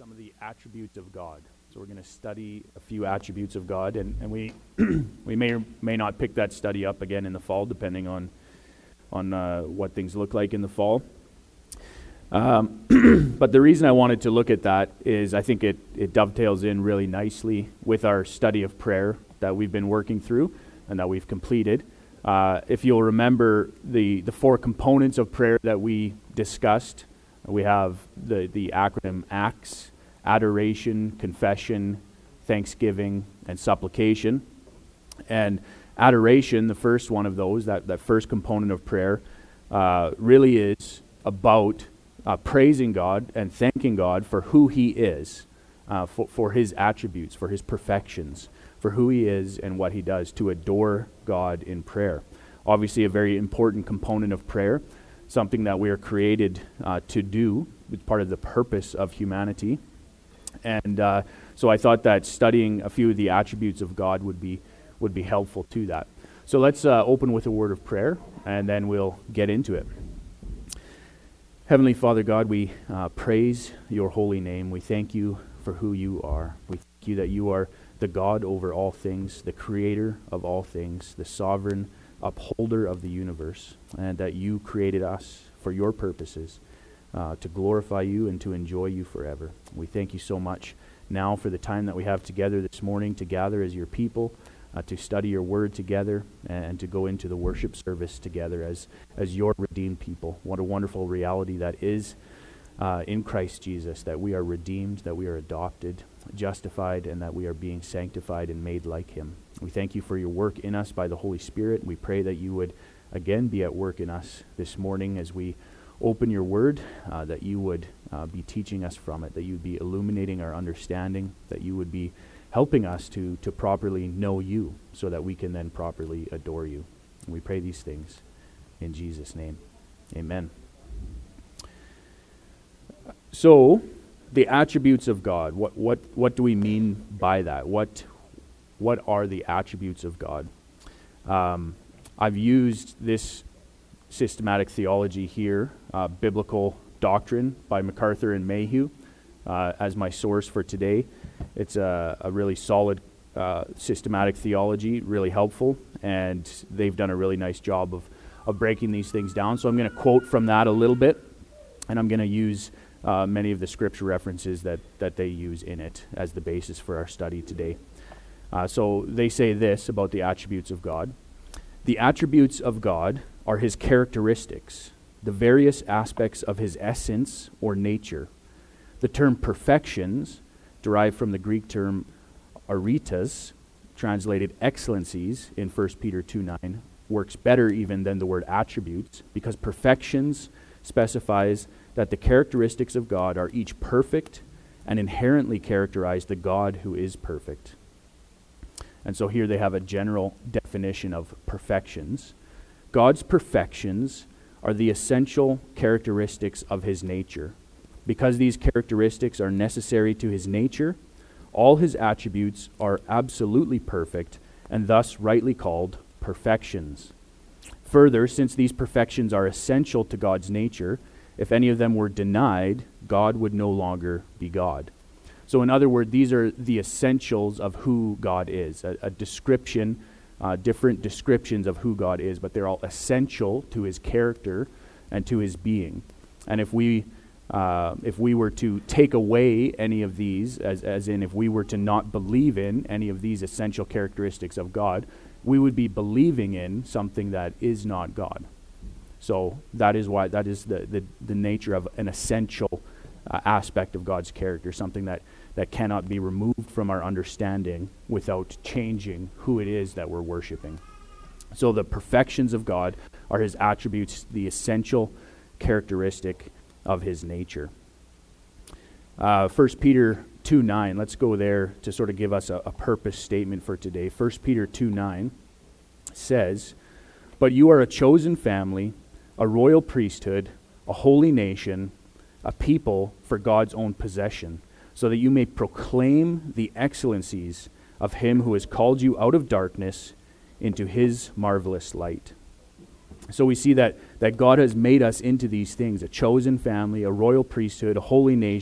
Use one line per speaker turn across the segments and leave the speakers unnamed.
some of the attributes of God. So we're going to study a few attributes of God, and we we may or may not pick that study up again in the fall, depending on what things look like in the fall. But the reason I wanted to look at that is I think it dovetails in really nicely with our study of prayer that we've been working through and that we've completed. If you'll remember the four components of prayer that we discussed, we have the acronym ACTS: adoration, confession, thanksgiving, and supplication. And adoration, the first one of those, that first component of prayer, really is about praising God and thanking God for who He is, for His attributes, for His perfections, for who He is and what He does, to adore God in prayer. Obviously a very important component of prayer, something that we are created to do. It's part of the purpose of humanity. And so I thought that studying a few of the attributes of God would be helpful to that. So let's open with a word of prayer, and then we'll get into it. Heavenly Father God, we praise your holy name. We thank you for who you are. We thank you that you are the God over all things, the creator of all things, the sovereign upholder of the universe, and that you created us for your purposes, to glorify you and to enjoy you forever. We thank you so much now for the time that we have together this morning to gather as your people, to study your word together, and to go into the worship service together as your redeemed people. What a wonderful reality that is in Christ Jesus, that we are redeemed, that we are adopted, justified, and that we are being sanctified and made like Him. We thank you for your work in us by the Holy Spirit. We pray that you would again be at work in us this morning as we open your word, that you would be teaching us from it, that you would be illuminating our understanding, that you would be helping us to properly know you so that we can then properly adore you. And we pray these things in Jesus' name. Amen. So, the attributes of God, what do we mean by that? What are the attributes of God? I've used this systematic theology here, Biblical Doctrine by MacArthur and Mayhew, as my source for today. It's a really solid systematic theology, really helpful, and they've done a really nice job of breaking these things down. So I'm going to quote from that a little bit, and I'm going to use many of the scripture references that they use in it as the basis for our study today. So they say this about the attributes of God. The attributes of God are His characteristics, the various aspects of His essence or nature. The term perfections, derived from the Greek term aritas, translated excellencies in 1 Peter 2:9, works better even than the word attributes, because perfections specifies that the characteristics of God are each perfect and inherently characterize the God who is perfect. And so here they have a general definition of perfections. God's perfections are the essential characteristics of His nature. Because these characteristics are necessary to His nature, all His attributes are absolutely perfect and thus rightly called perfections. Further, since these perfections are essential to God's nature, if any of them were denied, God would no longer be God. So in other words, these are the essentials of who God is, a description, different descriptions of who God is, but they're all essential to His character and to His being. And if we were to take away any of these, as in if we were to not believe in any of these essential characteristics of God, we would be believing in something that is not God. So that is the nature of an essential aspect of God's character, something that cannot be removed from our understanding without changing who it is that we're worshiping. So the perfections of God are His attributes, the essential characteristic of His nature. 1 Peter 2:9, let's go there to sort of give us a purpose statement for today. 1 Peter 2:9 says, "But you are a chosen family, a royal priesthood, a holy nation, a people for God's own possession, so that you may proclaim the excellencies of Him who has called you out of darkness into His marvelous light." So we see that God has made us into these things, a chosen family, a royal priesthood, a holy nation,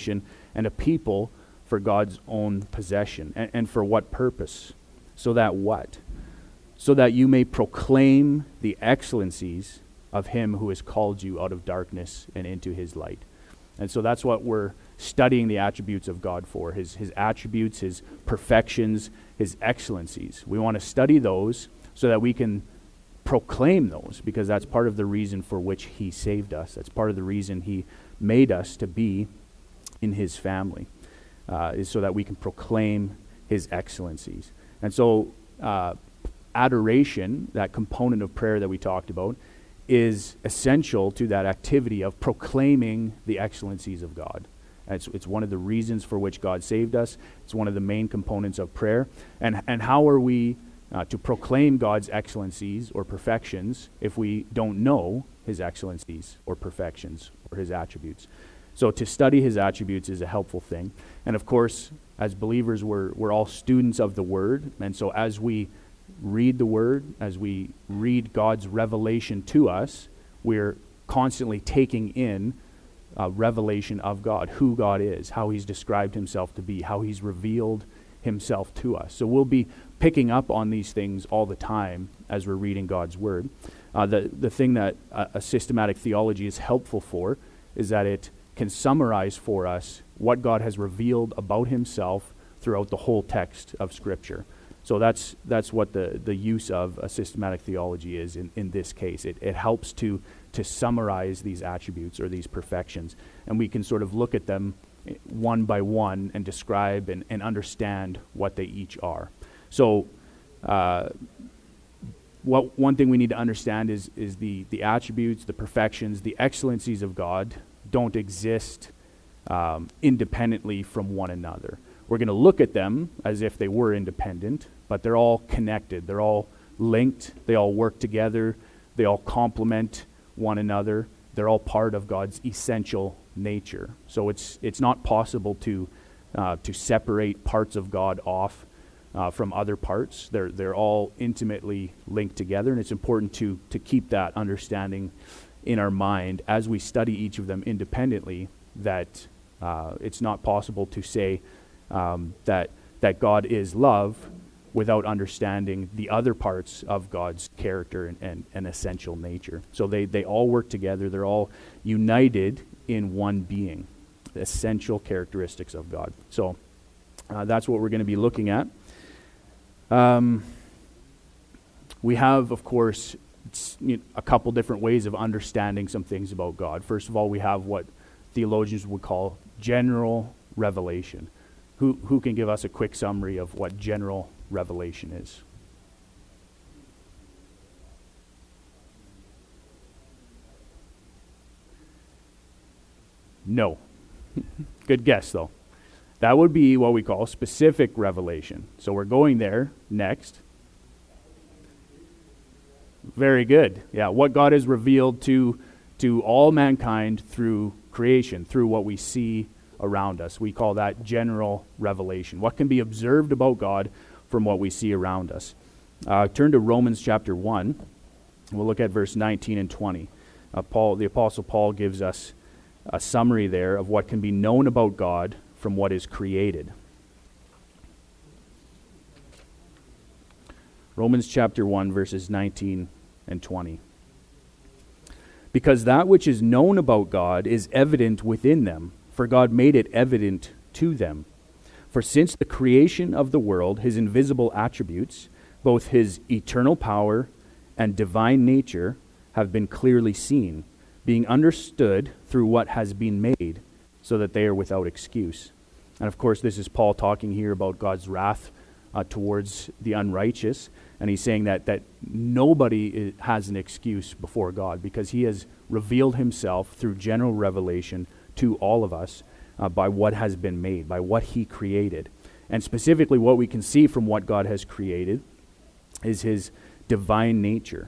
and a people for God's own possession. And for what purpose? So that what? So that you may proclaim the excellencies of him who has called you out of darkness and into his light. And so that's what we're studying the attributes of God for, his attributes, his perfections, his excellencies. We want to study those so that we can proclaim those, because that's part of the reason for which he saved us. That's part of the reason he made us to be in his family, is so that we can proclaim his excellencies. And so adoration, that component of prayer that we talked about, is essential to that activity of proclaiming the excellencies of God. It's one of the reasons for which God saved us. It's one of the main components of prayer. And how are we to proclaim God's excellencies or perfections if we don't know his excellencies or perfections or his attributes? So to study his attributes is a helpful thing. And of course, as believers, we're all students of the Word. And so as we read the Word, as we read God's revelation to us, we're constantly taking in revelation of God, who God is, how he's described himself to be, how he's revealed himself to us. So we'll be picking up on these things all the time as we're reading God's Word. The thing that a systematic theology is helpful for is that it can summarize for us what God has revealed about himself throughout the whole text of Scripture. So that's what the use of a systematic theology is in this case. It helps to summarize these attributes or these perfections, and we can sort of look at them one by one and describe and understand what they each are. So one thing we need to understand is the attributes, the perfections, the excellencies of God don't exist independently from one another. We're going to look at them as if they were independent, but they're all connected. They're all linked. They all work together. They all complement one another. They're all part of God's essential nature. So it's not possible to separate parts of God off from other parts. They're all intimately linked together, and it's important to keep that understanding in our mind as we study each of them independently, that it's not possible to say that God is love without understanding the other parts of God's character and essential nature. So they all work together. They're all united in one being, the essential characteristics of God. So that's what we're going to be looking at. We have, of course, a couple different ways of understanding some things about God. First of all, we have what theologians would call general revelation. Who can give us a quick summary of what general revelation is? No. Good guess, though. That would be what we call specific revelation. So we're going there next. Very good. Yeah, what God has revealed to all mankind through creation, through what we see around us. We call that general revelation. What can be observed about God from what we see around us. Turn to Romans chapter 1. We'll look at verse 19 and 20. The Apostle Paul gives us a summary there of what can be known about God from what is created. Romans chapter 1, verses 19 and 20. Because that which is known about God is evident within them, for God made it evident to them. For since the creation of the world, his invisible attributes, both his eternal power and divine nature, have been clearly seen, being understood through what has been made, so that they are without excuse. And of course, this is Paul talking here about God's wrath towards the unrighteous. And he's saying that nobody has an excuse before God, because he has revealed himself through general revelation to all of us by what has been made, by what he created. And specifically what we can see from what God has created is his divine nature,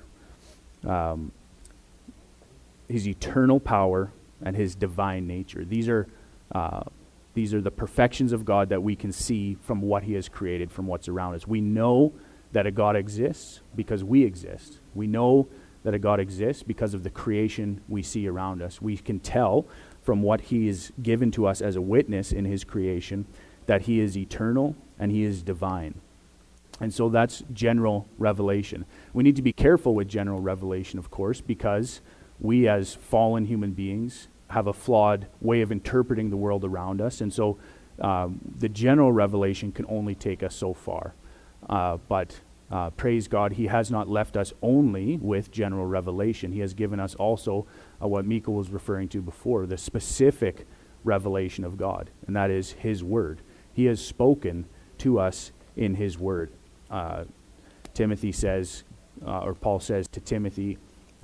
his eternal power and his divine nature. These are the perfections of God that we can see from what he has created, from what's around us. We know that a God exists because we exist. We know that a God exists because of the creation we see around us. We can tell from what he is given to us as a witness in his creation, that he is eternal and he is divine. And so that's general revelation. We need to be careful with general revelation, of course, because we as fallen human beings have a flawed way of interpreting the world around us. And so the general revelation can only take us so far. But praise God, he has not left us only with general revelation. He has given us also what Mika was referring to before, the specific revelation of God, and that is his word. He has spoken to us in his word. Timothy says, or Paul says to Timothy,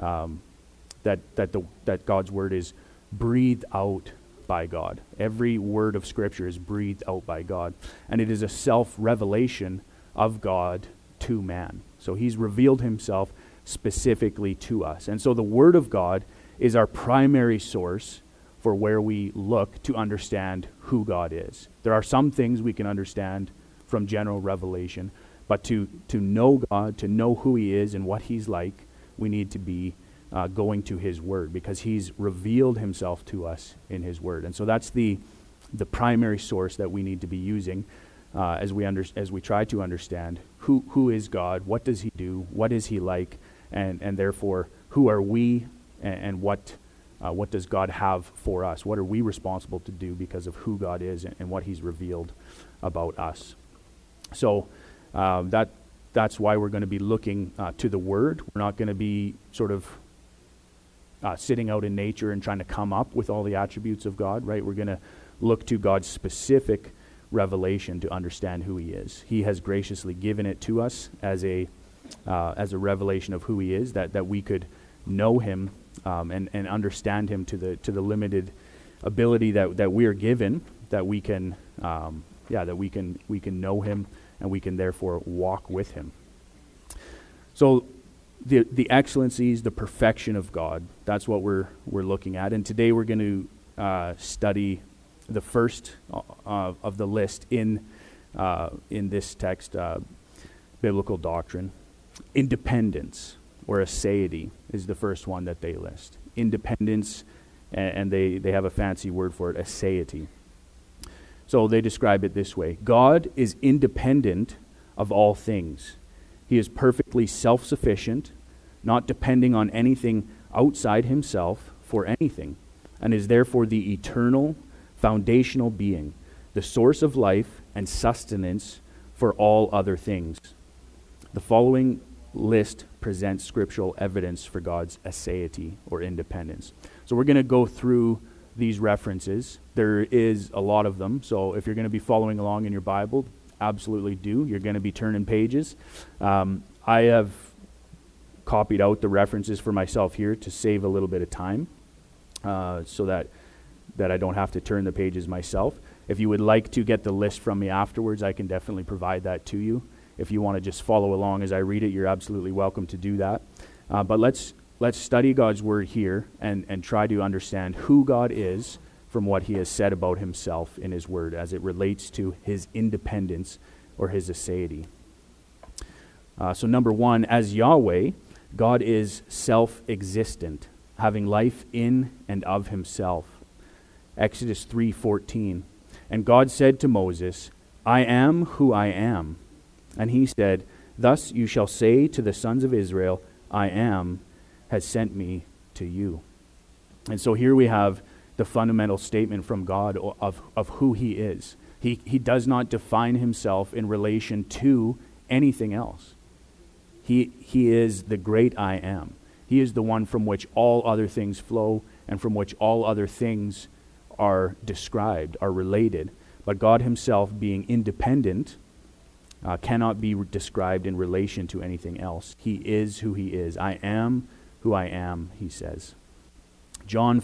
that God's word is breathed out by God. Every word of Scripture is breathed out by God, and it is a self-revelation of God to man. So he's revealed himself specifically to us. And so the Word of God is our primary source for where we look to understand who God is. There are some things we can understand from general revelation, but to know God, to know who he is and what he's like, we need to be going to his word, because he's revealed himself to us in his word. And so that's the primary source that we need to be using as we try to understand who is God, what does he do, what is he like, and therefore who are we, and what does God have for us? What are we responsible to do because of who God is and what he's revealed about us? So that's why we're going to be looking to the Word. We're not going to be sort of sitting out in nature and trying to come up with all the attributes of God, right? We're going to look to God's specific revelation to understand who he is. He has graciously given it to us as a revelation of who he is, that we could know him and understand him to the limited ability that we are given, that we can we can know him, and we can therefore walk with him. So the excellencies, the perfection of God, that's what we're looking at. And today we're going to study the first of the list in this text, biblical doctrine. Independence, or aseity, is the first one that they list. Independence, and they have a fancy word for it, aseity. So they describe it this way: God is independent of all things. He is perfectly self-sufficient, not depending on anything outside himself for anything, and is therefore the eternal, foundational being, the source of life and sustenance for all other things. The following list presents scriptural evidence for God's aseity, or independence. So we're going to go through these references. There is a lot of them, so if you're going to be following along in your Bible, absolutely do. You're going to be turning pages. I have copied out the references for myself here to save a little bit of time, so that I don't have to turn the pages myself. If you would like to get the list from me afterwards, I can definitely provide that to you. If you want to just follow along as I read it, you're absolutely welcome to do that. But let's study God's word here and try to understand who God is from what he has said about himself in his word as it relates to his independence or his aseity. So number one, as Yahweh, God is self-existent, having life in and of himself. Exodus 3:14. And God said to Moses, I am who I am. And he said, thus you shall say to the sons of Israel, I am has sent me to you. And so here we have the fundamental statement from God of who he is. He does not define himself in relation to anything else. He is the great I am. He is the one from which all other things flow and from which all other things are described, are related. But God himself, being independent, cannot be described in relation to anything else. He is who he is. I am who I am, he says. John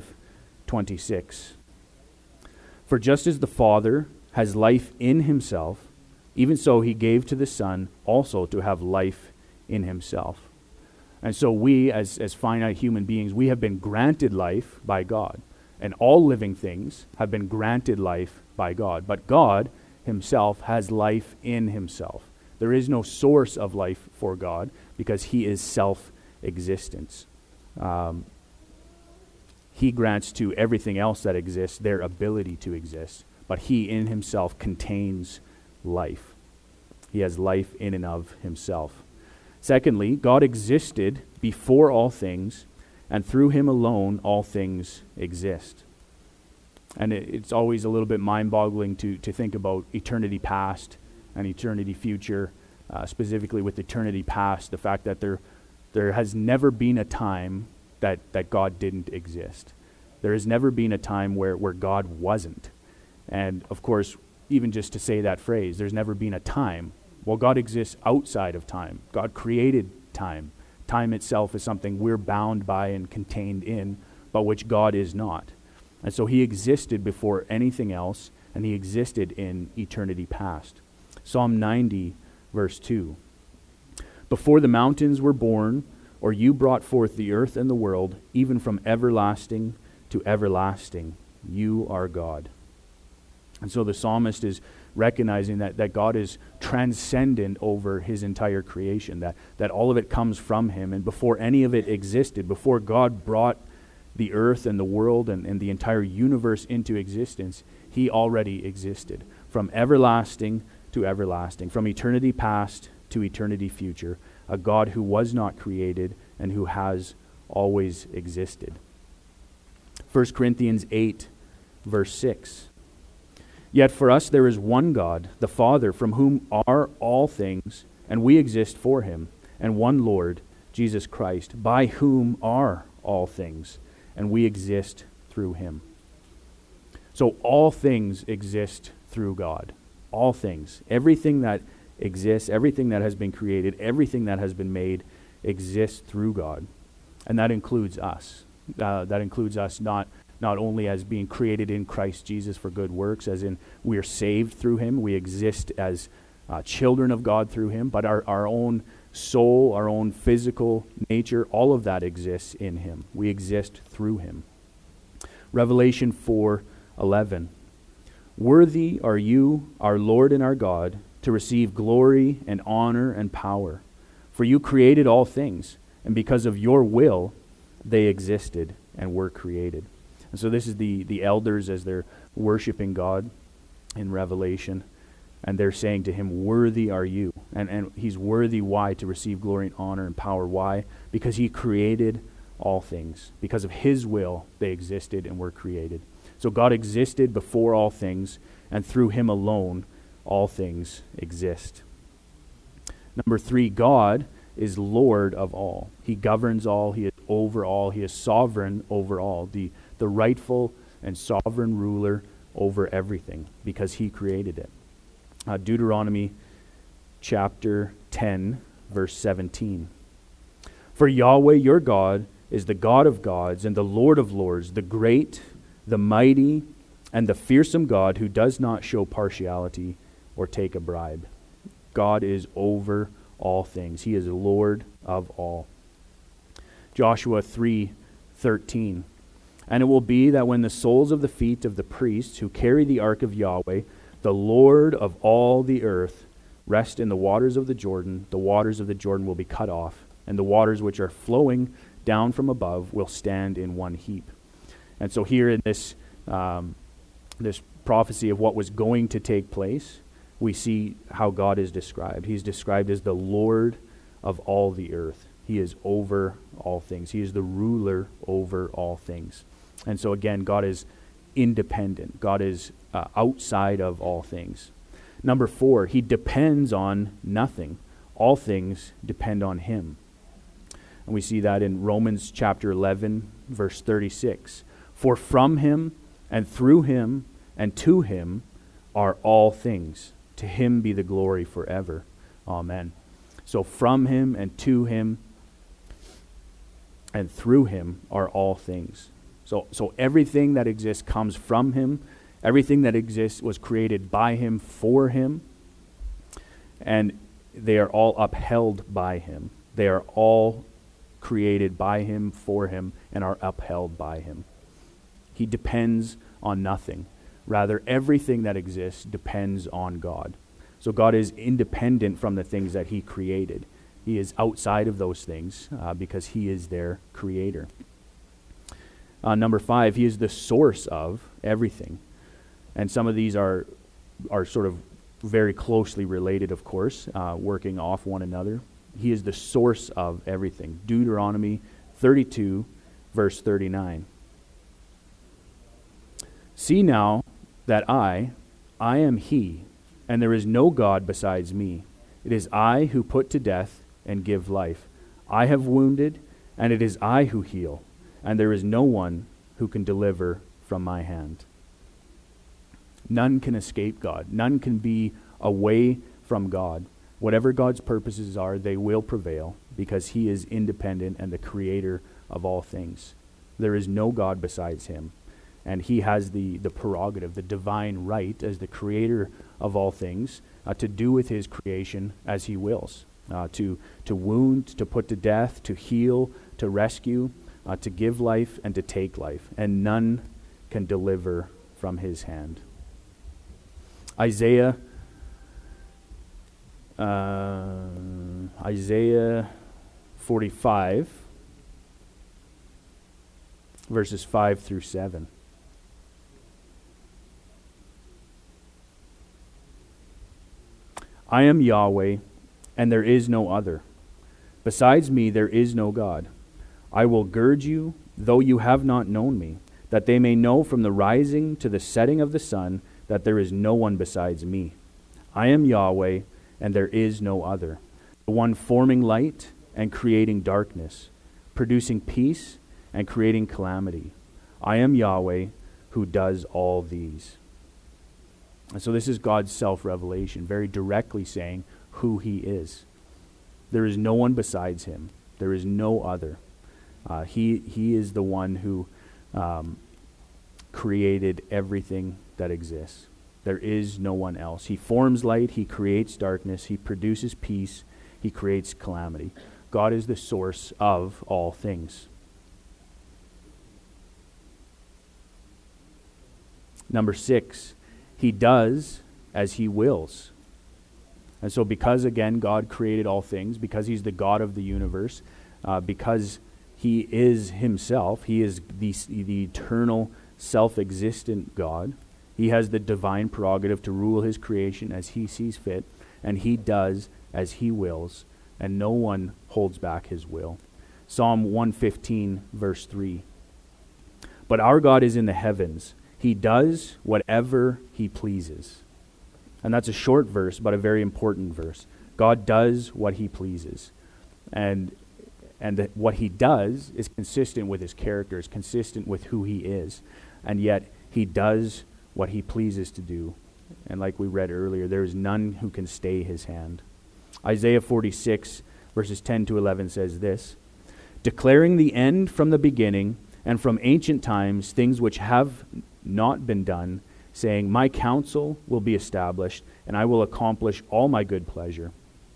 5:26. For just as the Father has life in himself, even so he gave to the Son also to have life in himself. And so we, as finite human beings, we have been granted life by God. And all living things have been granted life by God. But God himself has life in himself. There is no source of life for God because he is self-existence. he grants to everything else that exists their ability to exist. But he in himself contains life. He has life in and of himself. Secondly, God existed before all things, and through him alone all things exist. And it's always a little bit mind-boggling to think about eternity past and eternity future, specifically with eternity past, the fact that there has never been a time that God didn't exist. There has never been a time where God wasn't. And of course, even just to say that phrase, there's never been a time. Well, God exists outside of time. God created time. Time itself is something we're bound by and contained in, but which God is not. And so he existed before anything else, and he existed in eternity past. Psalm 90, verse 2. Before the mountains were born, or you brought forth the earth and the world, even from everlasting to everlasting, you are God. And so the psalmist is recognizing that God is transcendent over his entire creation, that all of it comes from him. And before any of it existed, before God brought the earth and the world and the entire universe into existence, he already existed. From everlasting to everlasting, from eternity past to eternity future, a God who was not created and who has always existed. 1 Corinthians 8, verse 6. Yet for us there is one God, the Father, from whom are all things, and we exist for him, and one Lord, Jesus Christ, by whom are all things, and we exist through him. So all things exist through God. All things. Everything that exists, everything that has been created, everything that has been made exists through God. And that includes us. That includes us not only as being created in Christ Jesus for good works, as in we are saved through him, we exist as children of God through him, but our own soul, our own physical nature, all of that exists in him. We exist through him. Revelation 4:11. Worthy are you, our Lord and our God, to receive glory and honor and power. For you created all things, and because of your will, they existed and were created. And so this is the elders as they're worshiping God in Revelation, and they're saying to him, worthy are you. And he's worthy, why? To receive glory and honor and power. Why? Because he created all things. Because of his will, they existed and were created. So God existed before all things, and through him alone, all things exist. Number 3, God is Lord of all. He governs all. He is over all. He is sovereign over all. The rightful and sovereign ruler over everything, because he created it. Deuteronomy chapter 10, verse 17. For Yahweh your God is the God of gods and the Lord of lords, the great, the mighty, and the fearsome God who does not show partiality or take a bribe. God is over all things. He is Lord of all. Joshua 3:13. And it will be that when the soles of the feet of the priests who carry the ark of Yahweh, the Lord of all the earth, rest in the waters of the Jordan will be cut off, and the waters which are flowing down from above will stand in one heap. And so here in this prophecy of what was going to take place, we see how God is described. He's described as the Lord of all the earth. He is over all things. He is the ruler over all things. And so again, God is independent. God is outside of all things. Number 4, he depends on nothing. All things depend on him. And we see that in Romans chapter 11, verse 36. For from him and through him and to him are all things. To him be the glory forever. Amen. So from him and to him and through him are all things. So everything that exists comes from him. Everything that exists was created by him, for him. And they are all upheld by him. They are all created by him, for him, and are upheld by him. He depends on nothing. Rather, everything that exists depends on God. So God is independent from the things that he created. He is outside of those things because he is their creator. Number 5, he is the source of everything. And some of these are sort of very closely related, of course, working off one another. He is the source of everything. Deuteronomy 32, verse 39. See now that I am he, and there is no God besides me. It is I who put to death and give life. I have wounded, and it is I who heal, and there is no one who can deliver from my hand. None can escape God. None can be away from God. Whatever God's purposes are, they will prevail because he is independent and the creator of all things. There is no God besides him. And he has the prerogative, the divine right as the creator of all things to do with his creation as he wills. To wound, to put to death, to heal, to rescue, to give life, and to take life. And none can deliver from his hand. Isaiah 45, verses 5 through 7. I am Yahweh, and there is no other. Besides me there is no God. I will gird you, though you have not known me, that they may know from the rising to the setting of the sun that there is no one besides me. I am Yahweh, and there is no other. The one forming light and creating darkness, producing peace and creating calamity. I am Yahweh, who does all these. And so this is God's self-revelation, very directly saying who he is. There is no one besides him. There is no other. He is the one who created everything that exists. There is no one else. He forms light. He creates darkness. He produces peace. He creates calamity. God is the source of all things. Number 6, he does as he wills. And so because, again, God created all things, because he's the God of the universe, because he is himself, he is the eternal, self-existent God, he has the divine prerogative to rule his creation as he sees fit, and he does as he wills, and no one holds back his will. Psalm 115, verse 3. But our God is in the heavens. He does whatever he pleases. And that's a short verse, but a very important verse. God does what he pleases. And what he does is consistent with his character, is consistent with who he is. And yet he does what he pleases to do. And like we read earlier, there is none who can stay his hand. Isaiah 46, verses 10 to 11 says this, declaring the end from the beginning, and from ancient times things which have not been done, saying, my counsel will be established, and I will accomplish all my good pleasure.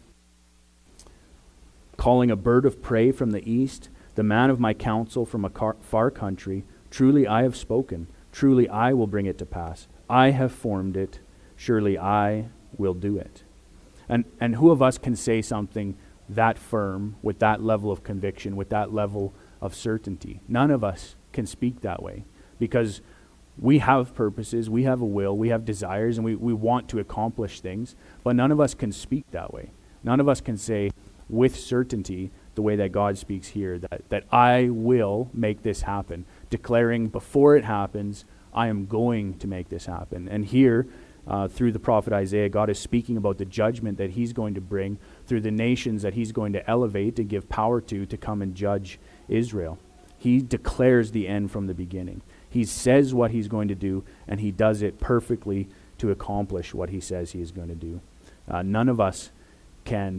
Calling a bird of prey from the east, the man of my counsel from a far country, truly I have spoken, truly I will bring it to pass. I have formed it, surely I will do it. And who of us can say something that firm, with that level of conviction, with that level of certainty? None of us can speak that way, because we have purposes, we have a will, we have desires, and we want to accomplish things, but none of us can speak that way. None of us can say with certainty the way that God speaks here, that I will make this happen, declaring before it happens, I am going to make this happen. And here, through the prophet Isaiah, God is speaking about the judgment that he's going to bring through the nations that he's going to elevate and give power to come and judge Israel. He declares the end from the beginning. He says what he's going to do, and he does it perfectly to accomplish what he says he is going to do. None of us can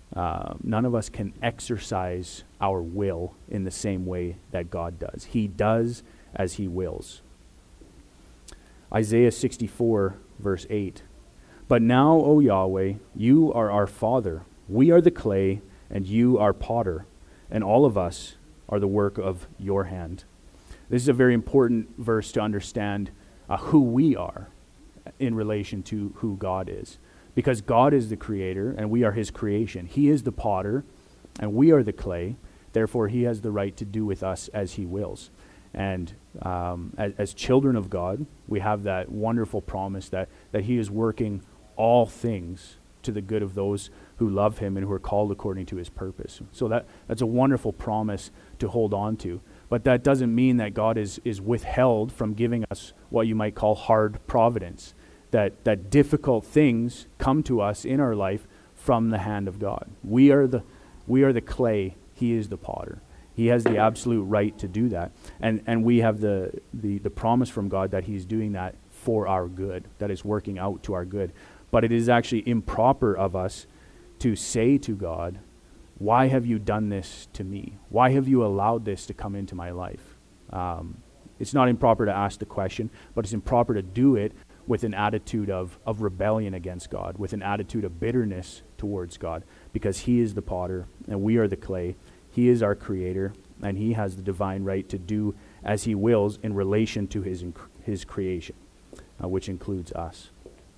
exercise our will in the same way that God does. He does as he wills. Isaiah 64, verse 8. But now, O Yahweh, you are our Father. We are the clay, and you are potter, and all of us are the work of your hand. This is a very important verse to understand who we are in relation to who God is. Because God is the creator, and we are his creation. He is the potter, and we are the clay. Therefore, he has the right to do with us as he wills. And as children of God, we have that wonderful promise that he is working all things to the good of those who love him and who are called according to his purpose. So that's a wonderful promise to hold on to. But that doesn't mean that God is withheld from giving us what you might call hard providence, that difficult things come to us in our life from the hand of God. We are the clay, he is the potter. He has the absolute right to do that. And we have the promise from God that he's doing that for our good, that is working out to our good. But it is actually improper of us to say to God, why have you done this to me? Why have you allowed this to come into my life? It's not improper to ask the question, but it's improper to do it with an attitude of rebellion against God, with an attitude of bitterness towards God, because he is the potter and we are the clay. He is our creator, and he has the divine right to do as he wills in relation to his creation, which includes us.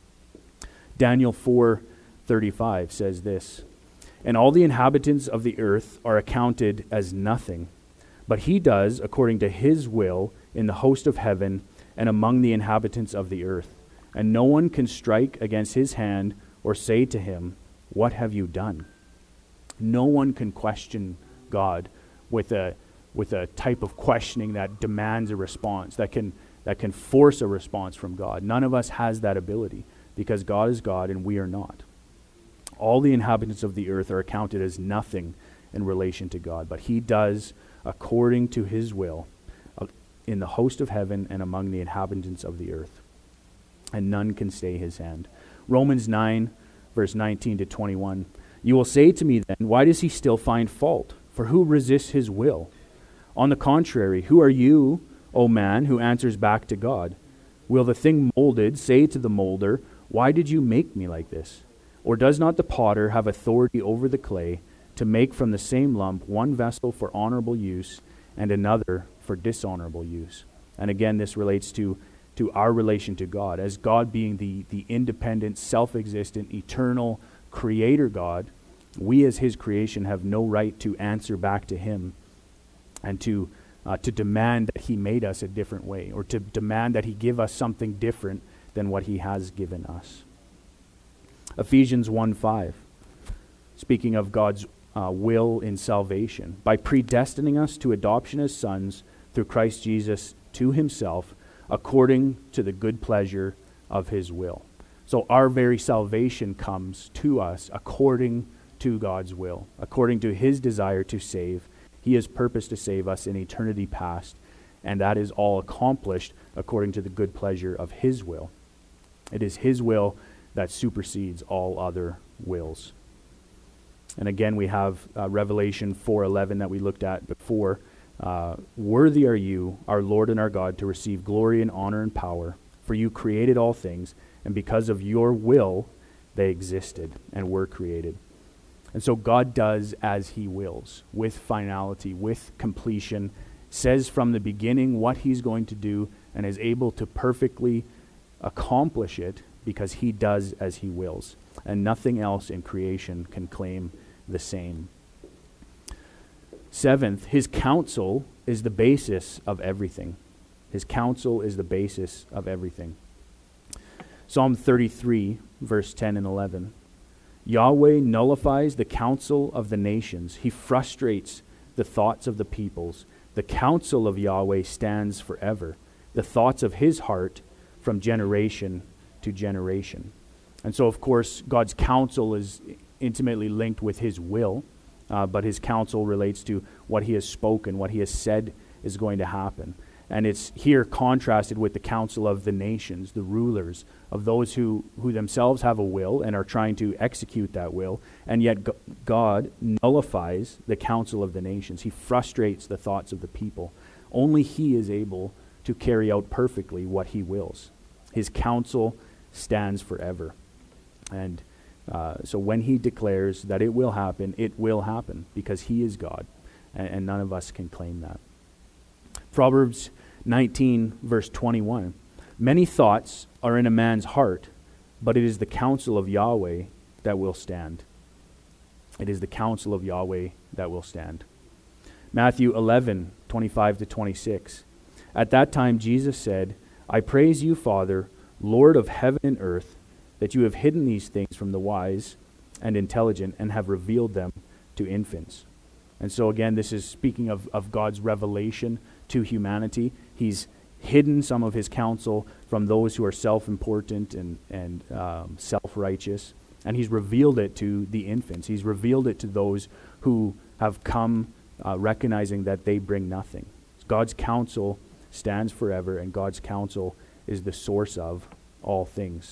Daniel 4:35 says this, "And all the inhabitants of the earth are accounted as nothing, but he does according to his will in the host of heaven and among the inhabitants of the earth. And no one can strike against his hand or say to him, 'What have you done?'" No one can question God with a type of questioning that demands a response, that can force a response from God. None of us has that ability, because God is God and we are not. All the inhabitants of the earth are accounted as nothing in relation to God, but he does according to his will in the host of heaven and among the inhabitants of the earth. And none can stay his hand. Romans 9, verse 19 to 21. "You will say to me then, why does he still find fault? For who resists his will? On the contrary, who are you, O man, who answers back to God? Will the thing molded say to the molder, why did you make me like this? Or does not the potter have authority over the clay to make from the same lump one vessel for honorable use and another for dishonorable use?" And again, this relates to our relation to God. As God being the independent, self-existent, eternal creator God, we as his creation have no right to answer back to him and to demand that he made us a different way, or to demand that he give us something different than what he has given us. Ephesians 1:5, speaking of God's will in salvation, "By predestining us to adoption as sons through Christ Jesus to himself, according to the good pleasure of his will." So our very salvation comes to us according to God's will, according to his desire to save. He has purposed to save us in eternity past, and that is all accomplished according to the good pleasure of his will. It is his will that supersedes all other wills. And again, we have Revelation 4:11 that we looked at before. "Worthy are you, our Lord and our God, to receive glory and honor and power, for you created all things, and because of your will they existed and were created." And so God does as he wills, with finality, with completion, says from the beginning what he's going to do, and is able to perfectly accomplish it because he does as he wills. And nothing else in creation can claim the same. Seventh, his counsel is the basis of everything. His counsel is the basis of everything. Psalm 33, verse 10 and 11. "Yahweh nullifies the counsel of the nations. He frustrates the thoughts of the peoples. The counsel of Yahweh stands forever, the thoughts of his heart from generation to generation." And so, of course, God's counsel is intimately linked with his will, but his counsel relates to what he has spoken, what he has said is going to happen. And it's here contrasted with the counsel of the nations, the rulers, of those who themselves have a will and are trying to execute that will. And yet God nullifies the counsel of the nations. He frustrates the thoughts of the people. Only he is able to carry out perfectly what he wills. His counsel stands forever. And so when he declares that it will happen because he is God. And none of us can claim that. Proverbs 19, verse 21. "Many thoughts are in a man's heart, but it is the counsel of Yahweh that will stand." It is the counsel of Yahweh that will stand. Matthew 11, 25 to 26. At that time Jesus said, I praise you, Father, Lord of heaven and earth, that you have hidden these things from the wise and intelligent and have revealed them to infants. And so again, this is speaking of God's revelation to humanity. He's hidden some of his counsel from those who are self-important and self-righteous, and he's revealed it to the infants. He's revealed it to those who have come recognizing that they bring nothing. God's counsel stands forever, and God's counsel is the source of all things.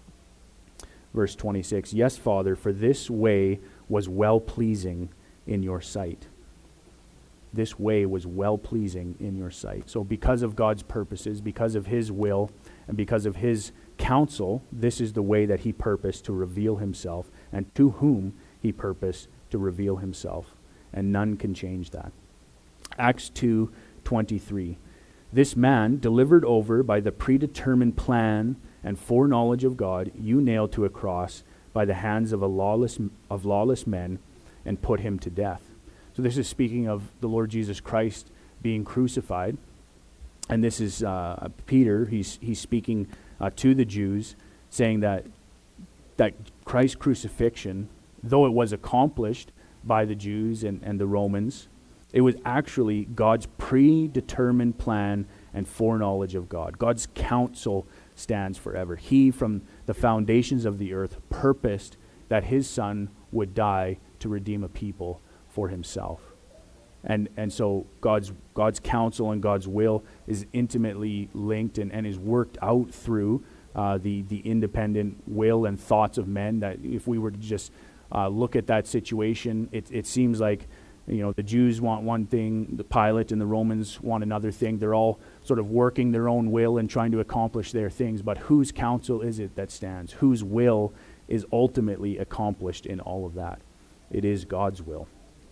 Verse 26, yes, Father, for this way was well-pleasing in your sight. This way was well-pleasing in your sight. So because of God's purposes, because of his will, and because of his counsel, this is the way that he purposed to reveal himself, and to whom he purposed to reveal himself. And none can change that. Acts 2:23. This man, delivered over by the predetermined plan and foreknowledge of God, you nailed to a cross by the hands of lawless men and put him to death. So this is speaking of the Lord Jesus Christ being crucified. And this is Peter. He's speaking to the Jews, saying that Christ's crucifixion, though it was accomplished by the Jews and the Romans, it was actually God's predetermined plan and foreknowledge of God. God's counsel stands forever. He, from the foundations of the earth, purposed that his Son would die to redeem a people for himself. And so God's counsel and God's will is intimately linked and is worked out through the independent will and thoughts of men. That if we were to just look at that situation, it seems like, the Jews want one thing, the Pilate and the Romans want another thing. They're all sort of working their own will and trying to accomplish their things. But whose counsel is it that stands? Whose will is ultimately accomplished in all of that? It is God's will.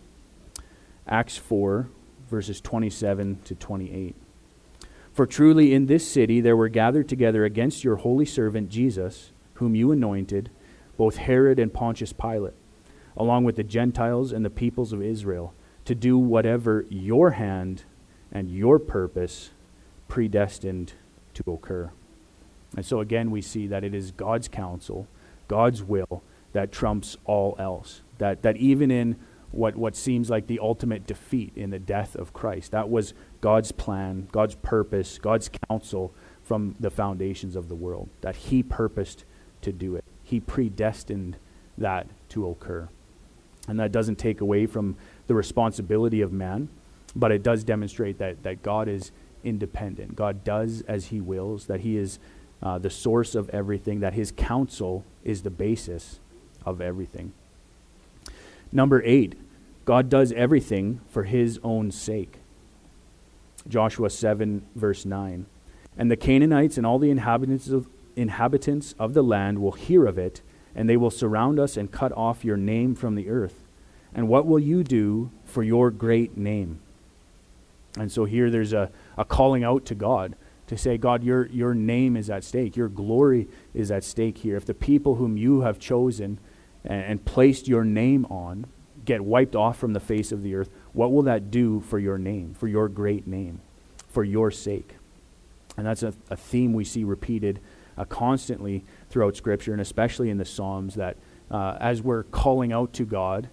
Acts 4, verses 27 to 28. For truly in this city there were gathered together against your holy servant Jesus, whom you anointed, both Herod and Pontius Pilate, along with the Gentiles and the peoples of Israel, to do whatever your hand and your purpose predestined to occur. And so again we see that it is God's counsel, God's will, that trumps all else. That even in what seems like the ultimate defeat in the death of Christ, that was God's plan, God's purpose, God's counsel from the foundations of the world, that he purposed to do it. He predestined that to occur. And that doesn't take away from the responsibility of man, but it does demonstrate that God is independent. God does as he wills, that he is the source of everything, that his counsel is the basis of everything. Number 8, God does everything for his own sake. Joshua 7, verse 9. And the Canaanites and all the inhabitants of the land will hear of it, and they will surround us and cut off your name from the earth. And what will you do for your great name? And so here there's a calling out to God to say, God, your name is at stake. Your glory is at stake here. If the people whom you have chosen and placed your name on get wiped off from the face of the earth, what will that do for your name, for your great name, for your sake? And that's a theme we see repeated constantly throughout Scripture, and especially in the Psalms, that as we're calling out to God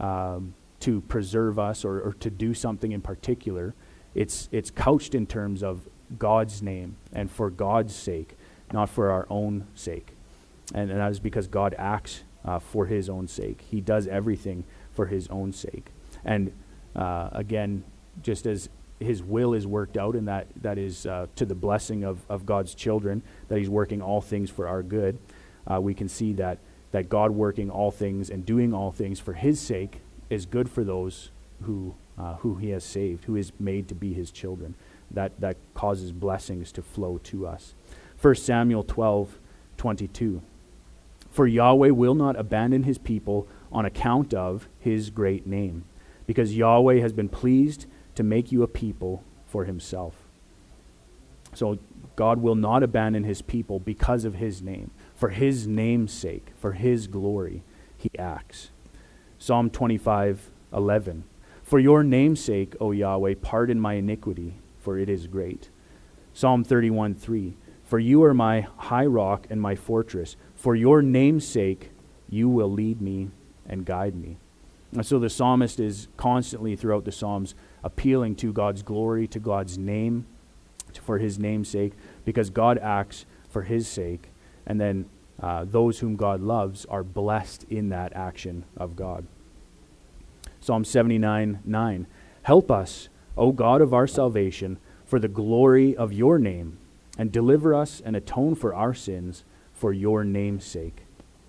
to preserve us or to do something in particular, it's couched in terms of God's name and for God's sake, not for our own sake. And that is because God acts for his own sake. He does everything for his own sake. And again, just as his will is worked out, and that is to the blessing of God's children, that he's working all things for our good, we can see that God working all things and doing all things for his sake is good for those who he has saved, who is made to be his children. That causes blessings to flow to us. 1 Samuel 12:22. For Yahweh will not abandon his people on account of his great name, because Yahweh has been pleased to make you a people for himself. So God will not abandon his people because of his name. For his name's sake, for his glory, he acts. Psalm 25:11. For your name's sake, O Yahweh, pardon my iniquity, for it is great. Psalm 31:3, for you are my high rock and my fortress. For your name's sake, you will lead me and guide me. And so the psalmist is constantly throughout the Psalms appealing to God's glory, to God's name, for his name's sake, because God acts for his sake. And then those whom God loves are blessed in that action of God. Psalm 79:9, help us, O God of our salvation, for the glory of your name, and deliver us and atone for our sins for your name's sake.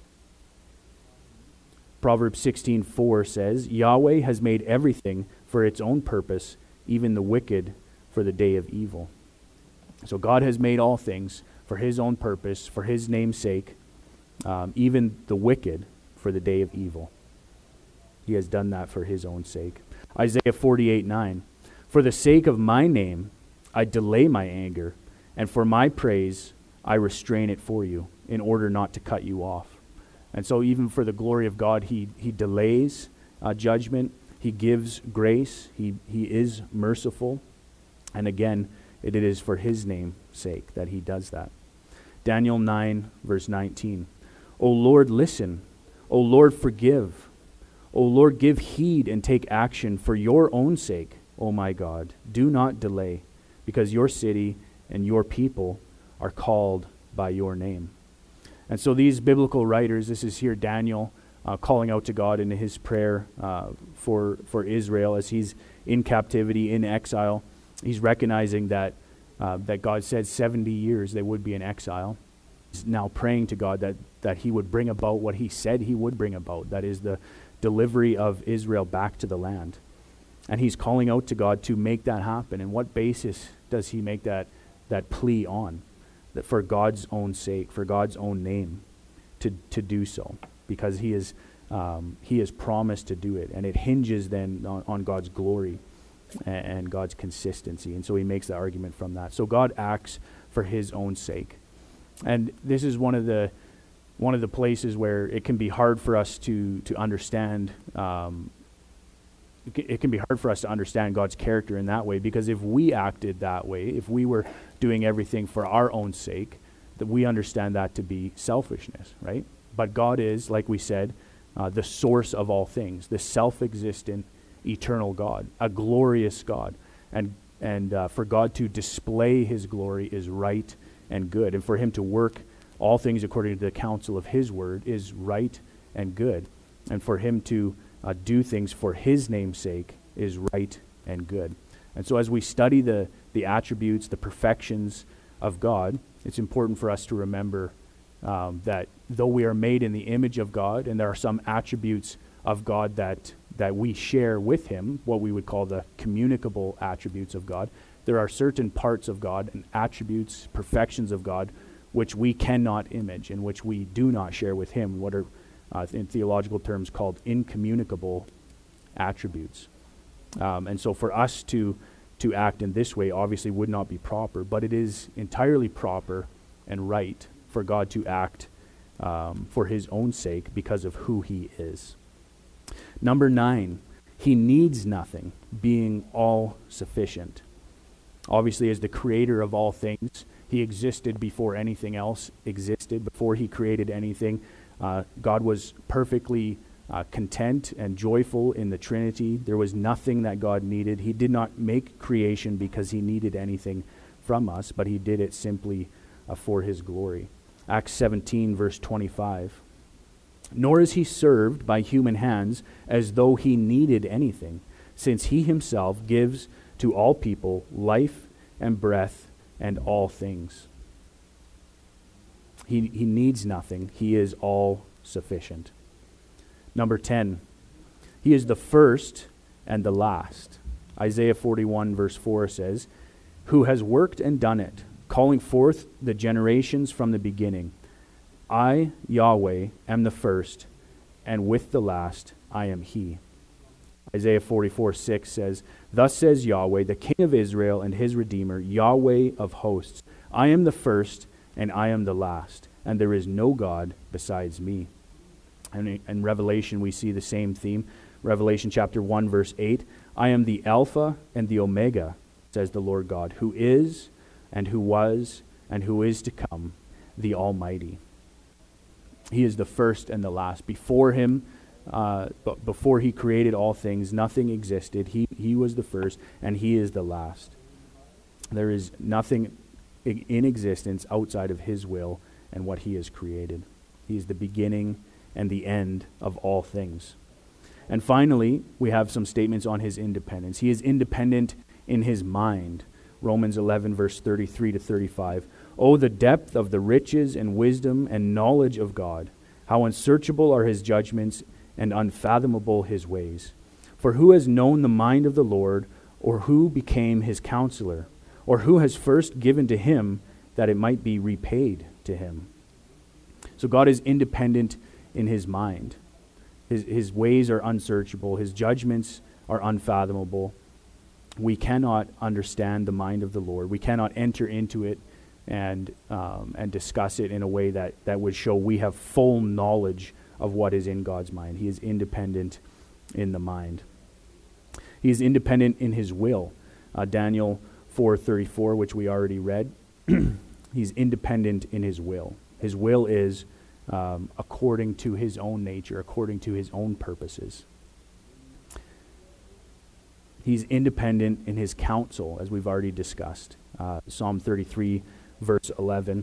Proverbs 16:4 says, Yahweh has made everything for its own purpose, even the wicked for the day of evil. So God has made all things for his own purpose, for his name's sake, even the wicked for the day of evil. He has done that for his own sake. Isaiah 48:9, for the sake of my name, I delay my anger, and for my praise, I restrain it for you, in order not to cut you off. And so even for the glory of God, he delays judgment. He gives grace. He is merciful. And again, it is for his name's sake that he does that. Daniel 9, verse 19. O Lord, listen. O Lord, forgive. O Lord, give heed and take action for your own sake, O my God. Do not delay, because your city and your people are called by your name. And so these biblical writers, this is here Daniel calling out to God in his prayer for Israel as he's in captivity, in exile. He's recognizing that God said 70 years they would be in exile. He's now praying to God that he would bring about what he said he would bring about, that is the delivery of Israel back to the land. And he's calling out to God to make that happen. And what basis does he make that plea on? That for God's own sake, for God's own name, to do so, because he has promised to do it, and it hinges then on God's glory and God's consistency, and so he makes the argument from that. So God acts for his own sake, and this is one of the places where it can be hard for us to understand. It can be hard for us to understand God's character in that way, because if we acted that way, if we were doing everything for our own sake, that we understand that to be selfishness, right? But God is, like we said, the source of all things, the self-existent, eternal God, a glorious God. And for God to display his glory is right and good. And for him to work all things according to the counsel of his word is right and good. And for him to do things for his name's sake is right and good. And so as we study the attributes, the perfections of God, it's important for us to remember that though we are made in the image of God, and there are some attributes of God that we share with him, what we would call the communicable attributes of God, there are certain parts of God and attributes, perfections of God, which we cannot image and which we do not share with him, what are in theological terms called incommunicable attributes. And so for us to act in this way obviously would not be proper, but it is entirely proper and right for God to act for his own sake because of who he is. Number 9, he needs nothing, being all sufficient. Obviously, as the creator of all things, he existed before anything else existed. Before he created anything, God was perfectly content and joyful in the Trinity. There was nothing that God needed. He did not make creation because he needed anything from us, but he did it simply for his glory. Acts 17, verse 25. Nor is he served by human hands as though he needed anything, since he himself gives to all people life and breath and all things. He needs nothing. He is all sufficient. Number 10, he is the first and the last. Isaiah 41 verse 4 says, who has worked and done it, calling forth the generations from the beginning. I, Yahweh, am the first, and with the last I am he. Isaiah 44:6 says, thus says Yahweh, the King of Israel and his Redeemer, Yahweh of hosts, I am the first and I am the last, and there is no God besides me. And in Revelation we see the same theme. Revelation chapter 1 verse 8, I am the Alpha and the Omega, says the Lord God, who is, and who was, and who is to come, the Almighty. He is the first and the last. Before him, before he created all things, nothing existed. He was the first, and he is the last. There is nothing in existence outside of his will and what he has created. He is the beginning and the end of all things. And finally, we have some statements on his independence. He is independent in his mind. Romans 11, verse 33 to 35. Oh, the depth of the riches and wisdom and knowledge of God! How unsearchable are his judgments and unfathomable his ways. For who has known the mind of the Lord, or who became his counselor, or who has first given to him that it might be repaid to him? So God is independent in his mind. His ways are unsearchable. His judgments are unfathomable. We cannot understand the mind of the Lord. We cannot enter into it and discuss it in a way that would show we have full knowledge of what is in God's mind. He is independent in the mind. He is independent in his will. Daniel 4:34, which we already read, he's independent in his will. His will is according to his own nature, according to his own purposes. He's independent in his counsel, as we've already discussed. Psalm 33, verse 11,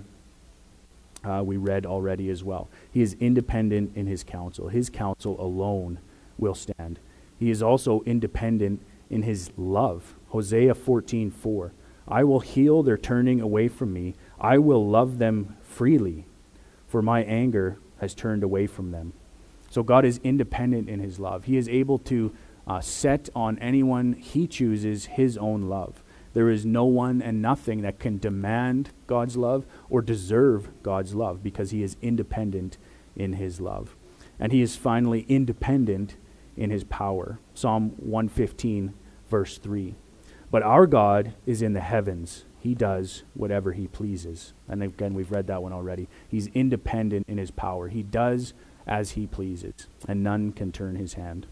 we read already as well. He is independent in his counsel. His counsel alone will stand. He is also independent in his love. Hosea 14:4. I will heal their turning away from me. I will love them freely, for my anger has turned away from them. So God is independent in his love. He is able to set on anyone he chooses his own love. There is no one and nothing that can demand God's love or deserve God's love, because he is independent in his love. And he is finally independent in his power. Psalm 115, verse 3. But our God is in the heavens. He does whatever he pleases. And again, we've read that one already. He's independent in his power. He does as he pleases, and none can turn his hand.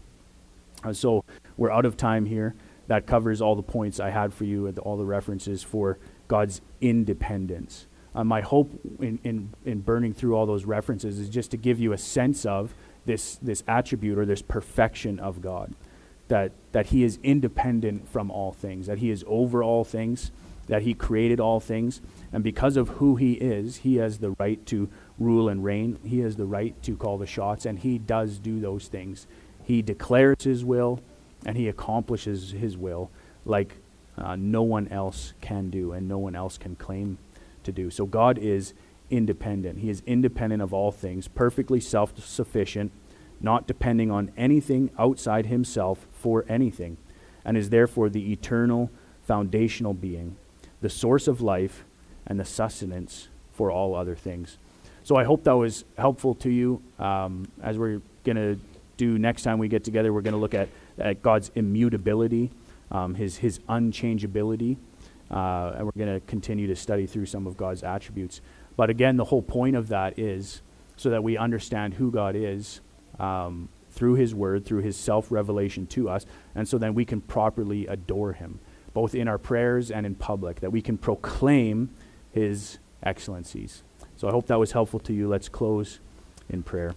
So we're out of time here. That covers all the points I had for you and all the references for God's independence. My hope in burning through all those references is just to give you a sense of this attribute or this perfection of God, that he is independent from all things, that he is over all things, that he created all things, and because of who he is, he has the right to rule and reign. He has the right to call the shots, and he does do those things. He declares his will, and he accomplishes his will like no one else can do, and no one else can claim to do. So God is independent. He is independent of all things, perfectly self-sufficient, not depending on anything outside himself for anything, and is therefore the eternal foundational being, the source of life, and the sustenance for all other things. So I hope that was helpful to you. As we're going to do next time we get together, we're going to look at God's immutability, his unchangeability, and we're going to continue to study through some of God's attributes. But again, the whole point of that is so that we understand who God is through his word, through his self-revelation to us, and so then we can properly adore him, both in our prayers and in public, that we can proclaim his excellencies. So I hope that was helpful to you. Let's close in prayer.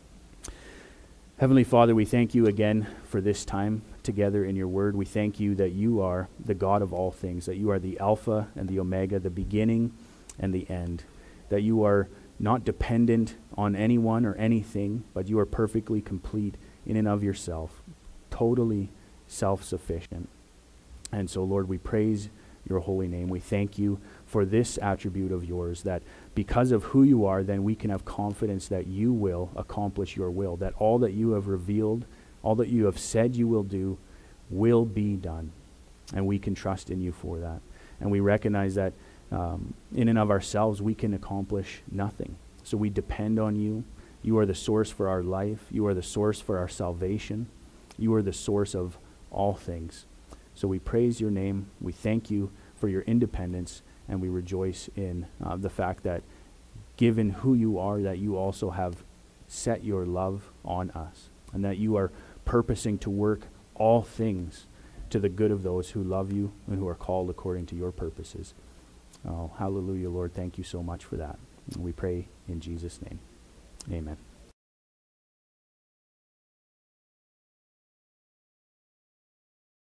Heavenly Father, we thank you again for this time together in your word. We thank you that you are the God of all things, that you are the Alpha and the Omega, the beginning and the end, that you are not dependent on anyone or anything, but you are perfectly complete in and of yourself, totally self-sufficient. And so, Lord, we praise your holy name. We thank you for this attribute of yours, that because of who you are, then we can have confidence that you will accomplish your will, that all that you have revealed, all that you have said you will do, will be done. And we can trust in you for that. And we recognize that in and of ourselves, we can accomplish nothing. So we depend on you. You are the source for our life. You are the source for our salvation. You are the source of all things. So we praise your name. We thank you for your independence, and we rejoice in the fact that given who you are, that you also have set your love on us, and that you are purposing to work all things to the good of those who love you and who are called according to your purposes. Oh, hallelujah, Lord. Thank you so much for that. And we pray in Jesus' name. Amen.